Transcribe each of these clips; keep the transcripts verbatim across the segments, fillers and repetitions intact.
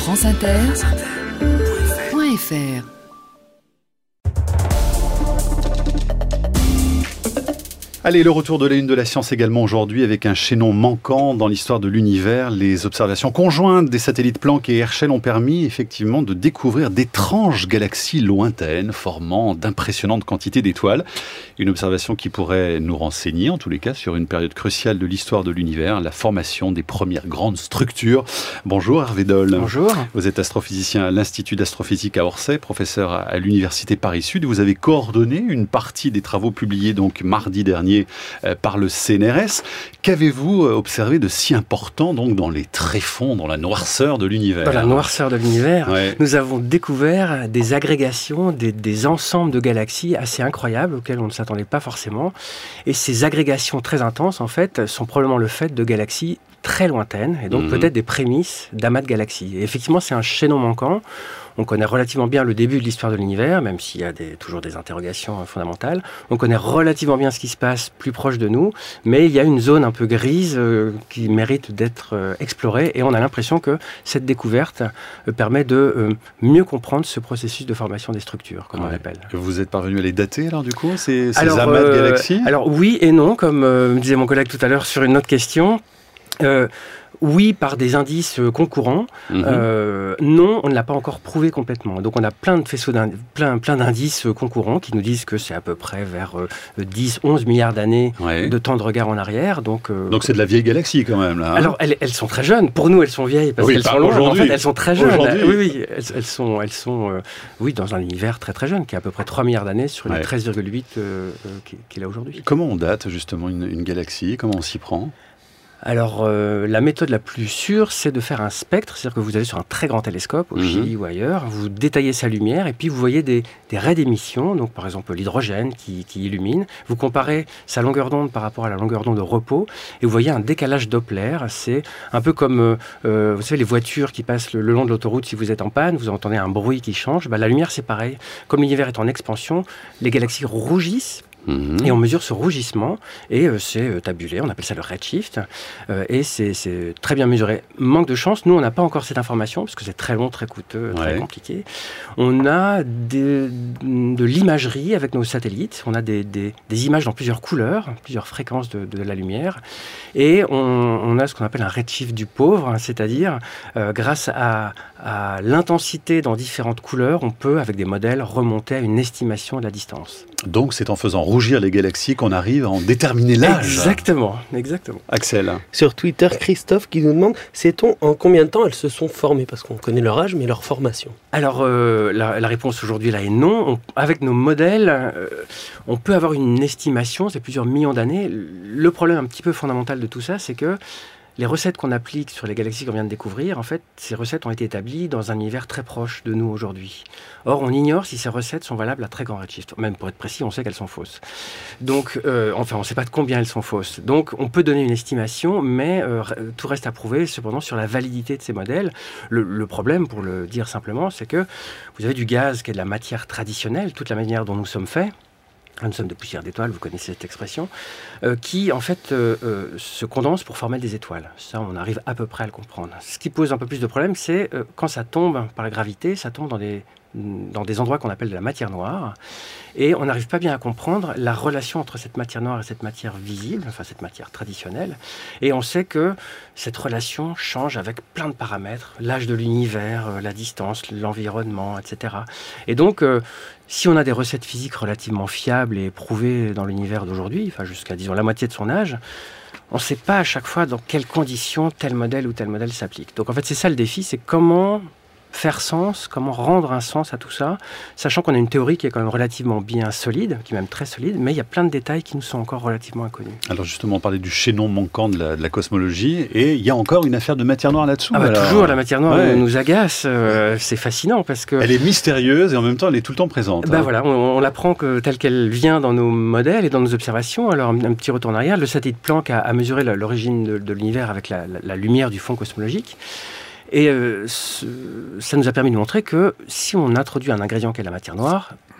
France Inter point F R. Allez, le retour de la Une de la Science également aujourd'hui avec un chaînon manquant dans l'histoire de l'univers. Les observations conjointes des satellites Planck et Herschel ont permis effectivement de découvrir d'étranges galaxies lointaines formant d'impressionnantes quantités d'étoiles. Une observation qui pourrait nous renseigner en tous les cas sur une période cruciale de l'histoire de l'univers, la formation des premières grandes structures. Bonjour Hervé Doll. Bonjour. Vous êtes astrophysicien à l'Institut d'astrophysique à Orsay, professeur à l'Université Paris-Sud. Vous avez coordonné une partie des travaux publiés donc mardi dernier par le C N R S. Qu'avez-vous observé de si important donc dans les tréfonds, dans la noirceur de l'univers ? Dans la noirceur de l'univers, ouais. Nous avons découvert des agrégations, des, des ensembles de galaxies assez incroyables auxquels on ne s'attendait pas forcément. Et ces agrégations très intenses, en fait, sont probablement le fait de galaxies très lointaines et donc mmh. peut-être des prémices d'amas de galaxies. Et effectivement, c'est un chaînon manquant. On connaît relativement bien le début de l'histoire de l'univers, même s'il y a des, toujours des interrogations fondamentales. On connaît relativement bien ce qui se passe plus proche de nous, mais il y a une zone un peu grise euh, qui mérite d'être euh, explorée, et on a l'impression que cette découverte euh, permet de euh, mieux comprendre ce processus de formation des structures, comme ouais. on l'appelle. Vous êtes parvenu à les dater, alors, du coup, ces, ces alors, amas euh, de galaxies ? Alors, oui et non, comme euh, me disait mon collègue tout à l'heure sur une autre question. Euh, oui, par des indices concurrents. Mmh. Euh, non, on ne l'a pas encore prouvé complètement. Donc, on a plein de faisceaux d'indices, plein, plein d'indices concurrents qui nous disent que c'est à peu près vers euh, dix à onze milliards d'années ouais. de temps de regard en arrière. Donc, euh, donc c'est de la vieille galaxie quand même, là. Hein. Alors, elles, elles sont très jeunes. Pour nous, elles sont vieilles parce oui, qu'elles sont longues. En fait, elles sont très jeunes. Aujourd'hui. Oui, oui, elles, elles sont, elles sont euh, oui, dans un univers très très jeune qui a à peu près trois milliards d'années sur les ouais. treize virgule huit euh, qu'il a aujourd'hui. Comment on date justement une, une galaxie ? Comment on s'y prend ? Alors, euh, la méthode la plus sûre, c'est de faire un spectre, c'est-à-dire que vous allez sur un très grand télescope, au mmh. Chili ou ailleurs, vous détaillez sa lumière, et puis vous voyez des, des raies d'émission, donc par exemple l'hydrogène qui, qui illumine, vous comparez sa longueur d'onde par rapport à la longueur d'onde de repos, et vous voyez un décalage Doppler, c'est un peu comme, euh, vous savez, les voitures qui passent le, le long de l'autoroute, si vous êtes en panne, vous entendez un bruit qui change, bah, la lumière c'est pareil, comme l'univers est en expansion, les galaxies rougissent, Mmh. et on mesure ce rougissement et euh, c'est euh, tabulé, on appelle ça le redshift euh, et c'est, c'est très bien mesuré. Manque de chance, nous on n'a pas encore cette information parce que c'est très long, très coûteux, très ouais. compliqué. On a des, de l'imagerie avec nos satellites, on a des, des, des images dans plusieurs couleurs, plusieurs fréquences de, de la lumière et on, on a ce qu'on appelle un redshift du pauvre, c'est-à-dire euh, grâce à, à l'intensité dans différentes couleurs, on peut avec des modèles remonter à une estimation de la distance. Donc c'est en faisant rougir les galaxies qu'on arrive à en déterminer l'âge. Exactement, exactement. Axel. Sur Twitter, Christophe qui nous demande, sait-on en combien de temps elles se sont formées ? Parce qu'on connaît leur âge, mais leur formation. Alors, euh, la, la réponse aujourd'hui là est non. On, avec nos modèles, euh, on peut avoir une estimation, c'est plusieurs millions d'années. Le problème un petit peu fondamental de tout ça, c'est que les recettes qu'on applique sur les galaxies qu'on vient de découvrir, en fait, ces recettes ont été établies dans un univers très proche de nous aujourd'hui. Or, on ignore si ces recettes sont valables à très grand redshift. Même pour être précis, on sait qu'elles sont fausses. Donc, euh, enfin, on ne sait pas de combien elles sont fausses. Donc, on peut donner une estimation, mais euh, tout reste à prouver, cependant, sur la validité de ces modèles. Le, le problème, pour le dire simplement, c'est que vous avez du gaz qui est de la matière traditionnelle, toute la manière dont nous sommes faits. Nous sommes de poussière d'étoiles, vous connaissez cette expression, euh, qui en fait euh, euh, se condense pour former des étoiles. Ça, on arrive à peu près à le comprendre. Ce qui pose un peu plus de problème, c'est euh, quand ça tombe par la gravité, ça tombe dans des, dans des endroits qu'on appelle de la matière noire, et on n'arrive pas bien à comprendre la relation entre cette matière noire et cette matière visible, enfin cette matière traditionnelle, et on sait que cette relation change avec plein de paramètres, l'âge de l'univers, euh, la distance, l'environnement, et cetera. Et donc, euh, si on a des recettes physiques relativement fiables et prouvées dans l'univers d'aujourd'hui, enfin jusqu'à disons la moitié de son âge, on ne sait pas à chaque fois dans quelles conditions tel modèle ou tel modèle s'applique. Donc en fait c'est ça le défi, c'est comment faire sens, comment rendre un sens à tout ça, sachant qu'on a une théorie qui est quand même relativement bien solide, qui est même très solide, mais il y a plein de détails qui nous sont encore relativement inconnus. Alors justement, on parlait du chaînon manquant de la, de la cosmologie, et il y a encore une affaire de matière noire là-dessous. Ah bah alors... toujours, la matière noire ouais. nous agace, euh, c'est fascinant parce que... Elle est mystérieuse et en même temps elle est tout le temps présente. Ben hein. voilà, on, on l'apprend que, telle qu'elle vient dans nos modèles et dans nos observations. Alors un, un petit retour en arrière, le satellite Planck a, a mesuré la, l'origine de, de l'univers avec la, la, la lumière du fond cosmologique. Et euh, ce, ça nous a permis de montrer que si on introduit un ingrédient qui est la matière noire,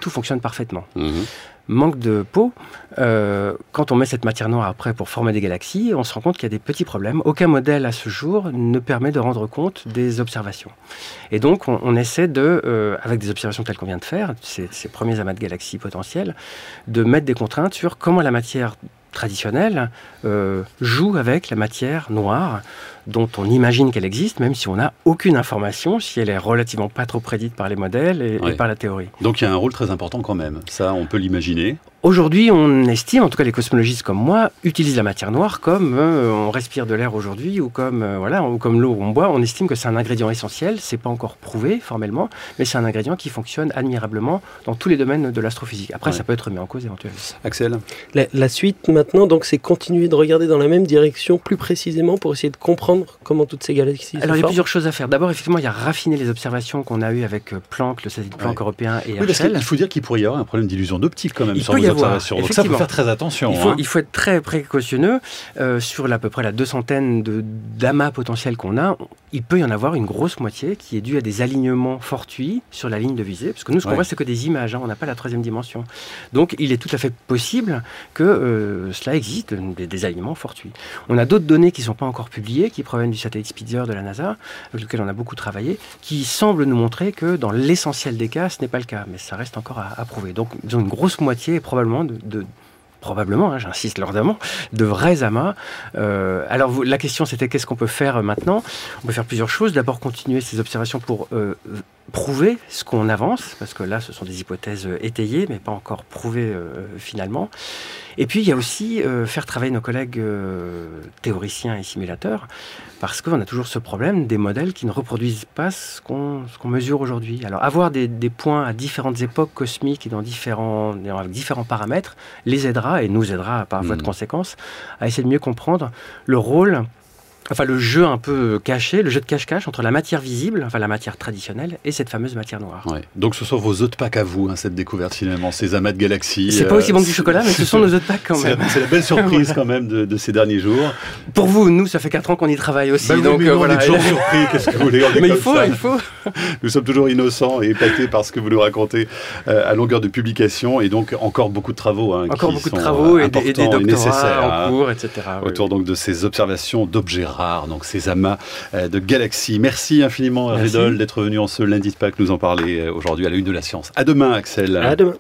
tout fonctionne parfaitement. Mmh. Manque de peau, euh, quand on met cette matière noire après pour former des galaxies, on se rend compte qu'il y a des petits problèmes. Aucun modèle à ce jour ne permet de rendre compte des observations. Et donc on, on essaie de, euh, avec des observations telles qu'on vient de faire, ces, ces premiers amas de galaxies potentiels, de mettre des contraintes sur comment la matière traditionnelle euh, joue avec la matière noire, dont on imagine qu'elle existe, même si on n'a aucune information, si elle est relativement pas trop prédite par les modèles et, ouais. et par la théorie. Donc il y a un rôle très important quand même, ça on peut l'imaginer. Aujourd'hui, on estime, en tout cas les cosmologistes comme moi, utilisent la matière noire comme euh, on respire de l'air aujourd'hui ou comme euh, voilà, ou comme l'eau où on boit. On estime que c'est un ingrédient essentiel. C'est pas encore prouvé formellement, mais c'est un ingrédient qui fonctionne admirablement dans tous les domaines de l'astrophysique. Après, ouais. ça peut être remis en cause éventuellement. Axel, la, la suite maintenant, donc, c'est continuer de regarder dans la même direction plus précisément pour essayer de comprendre comment toutes ces galaxies. Alors, il y a plusieurs choses à faire. D'abord, effectivement, il y a raffiner les observations qu'on a eues avec Planck, le satellite Planck ouais. européen et oui, Herschel. Il faut dire qu'il pourrait y avoir un problème d'illusion d'optique quand même il sur nos observations. Avoir, donc ça, il faut faire très attention. Il faut, hein. il faut être très précautionneux. Euh, sur à peu près la deux centaine de, d'amas potentiels qu'on a, il peut y en avoir une grosse moitié qui est due à des alignements fortuits sur la ligne de visée. Parce que nous, ce qu'on ouais. voit, c'est que des images. Hein, on n'a pas la troisième dimension. Donc, il est tout à fait possible que euh, cela existe, des, des alignements fortuits. On a d'autres données qui ne sont pas encore publiées, qui proviennent du satellite Spitzer de la NASA, avec lequel on a beaucoup travaillé, qui semblent nous montrer que dans l'essentiel des cas, ce n'est pas le cas. Mais ça reste encore à, à prouver. Donc, ils ont une grosse moitié, probablement, de, de probablement, hein, j'insiste lourdement, de vrais amas. Euh, alors vous, la question c'était qu'est-ce qu'on peut faire maintenant ? On peut faire plusieurs choses. D'abord continuer ces observations pour euh, prouver ce qu'on avance, parce que là ce sont des hypothèses étayées, mais pas encore prouvées euh, finalement. Et puis il y a aussi euh, faire travailler nos collègues euh, théoriciens et simulateurs, parce qu'on a toujours ce problème des modèles qui ne reproduisent pas ce qu'on, ce qu'on mesure aujourd'hui. Alors avoir des, des points à différentes époques cosmiques et dans différents, avec différents paramètres les aidera et nous aidera par voie mmh. de conséquence à essayer de mieux comprendre le rôle, enfin le jeu un peu caché, le jeu de cache-cache entre la matière visible, enfin la matière traditionnelle, et cette fameuse matière noire. Ouais. Donc ce sont vos œufs de Pâques à vous, hein, cette découverte finalement, ces amas de galaxies. C'est euh, pas aussi bon que du chocolat, mais ce sont nos œufs de Pâques quand même. C'est la, c'est la belle surprise voilà. quand même de, de ces derniers jours. Pour vous, nous, ça fait quatre ans qu'on y travaille aussi. Bah oui, donc mais euh, non, voilà. On est toujours surpris, qu'est-ce que vous voulez, on est mais comme il faut, ça. il faut. Nous sommes toujours innocents et épatés par ce que vous nous racontez euh, à longueur de publication, et donc encore beaucoup de travaux. Hein, encore qui beaucoup sont, de travaux euh, et, des, et des doctorats en hein, cours, et cetera. Autour oui, oui. donc de ces observations d'objets rares, donc ces amas euh, de galaxies. Merci infiniment, Hervé Doll, d'être venu en ce lundi de Pâques nous en parler aujourd'hui à la Une de la Science. À demain, Axel. À demain.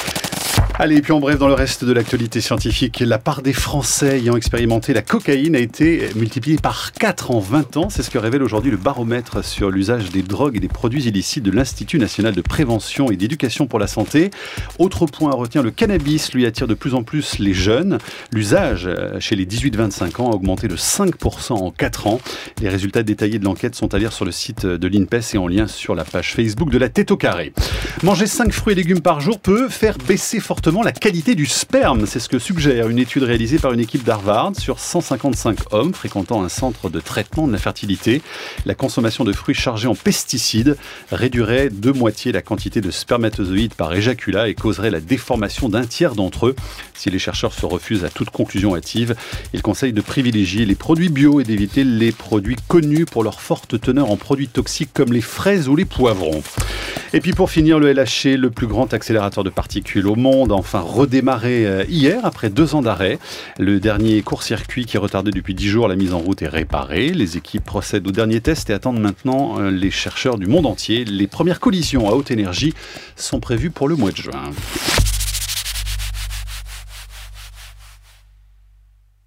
Allez, et puis en bref, dans le reste de l'actualité scientifique, la part des Français ayant expérimenté la cocaïne a été multipliée par quatre en vingt ans. C'est ce que révèle aujourd'hui le baromètre sur l'usage des drogues et des produits illicites de l'Institut national de prévention et d'éducation pour la santé. Autre point à retenir, le cannabis, lui, attire de plus en plus les jeunes. L'usage chez les dix-huit vingt-cinq ans a augmenté de cinq pour cent en quatre ans. Les résultats détaillés de l'enquête sont à lire sur le site de l'INPES et en lien sur la page Facebook de la Tête au Carré. Manger cinq fruits et légumes par jour peut faire baisser fortement la qualité du sperme. C'est ce que suggère une étude réalisée par une équipe d'Harvard sur cent cinquante-cinq hommes fréquentant un centre de traitement de la fertilité. La consommation de fruits chargés en pesticides réduirait de moitié la quantité de spermatozoïdes par éjaculat et causerait la déformation d'un tiers d'entre eux. Si les chercheurs se refusent à toute conclusion hâtive, ils conseillent de privilégier les produits bio et d'éviter les produits connus pour leur forte teneur en produits toxiques comme les fraises ou les poivrons. Et puis pour finir, le L H C, le plus grand accélérateur de particules au monde, a enfin redémarré hier après deux ans d'arrêt. Le dernier court-circuit qui retardait depuis dix jours la mise en route est réparé. Les équipes procèdent aux derniers tests et attendent maintenant les chercheurs du monde entier. Les premières collisions à haute énergie sont prévues pour le mois de juin.